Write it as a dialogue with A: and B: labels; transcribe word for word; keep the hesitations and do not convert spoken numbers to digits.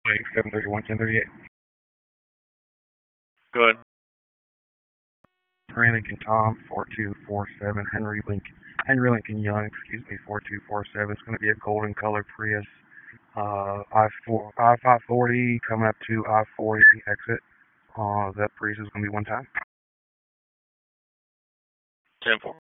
A: seven thirty-one, ten thirty-eight.
B: Go ahead.
A: Henry Lincoln Tom, four two four seven, Henry Lincoln, Henry Lincoln Young, excuse me, four two four seven. It's going to be a golden color Prius, uh, I four, I five forty coming up to I forty exit. Uh, that Prius is going to be one time.
B: ten four.